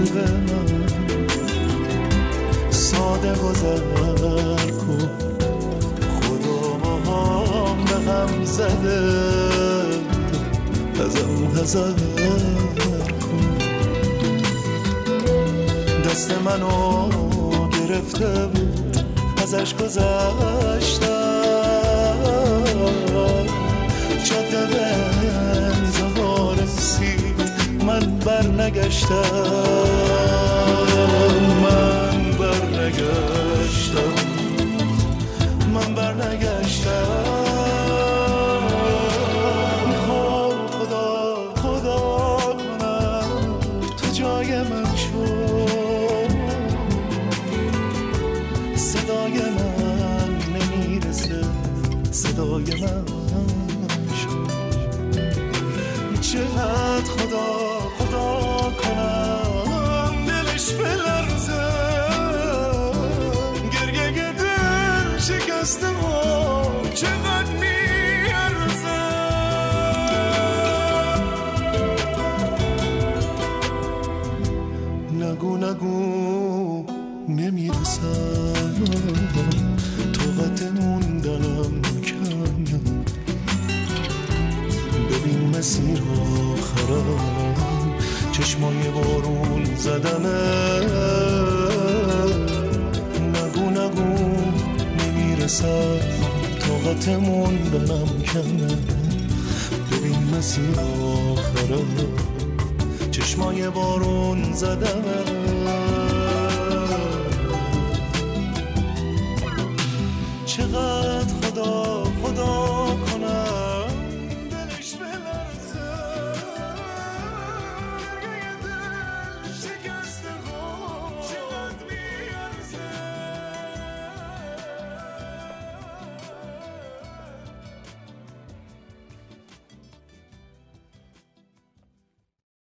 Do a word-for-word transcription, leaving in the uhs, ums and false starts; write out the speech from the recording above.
قلب من ساده گذر کن، خدا ماهام به هم زده ازم حذر کن. دست منو گرفته بود ازش گذشتم، جاده به انتها رسید من بر نگشتم، من بر نگشتم، من بر نگشتم. میخوام خدا خدا کنم تو جای من شو، صدای من نمیرسه صدای من شو. چقدر خدا خدا کنم دلش بلرزه، گریه دل شکسته و چقدر میارزه. نگو نگو نمیرسم، طاقت موندنم کم، ببین مسیر آخرم چشمای بارون زدمه. نگو نگو نمیرسم، طاقت موندنم کم، ببین مسیر آخرم چشمای بارون زدمه. چقدر خدا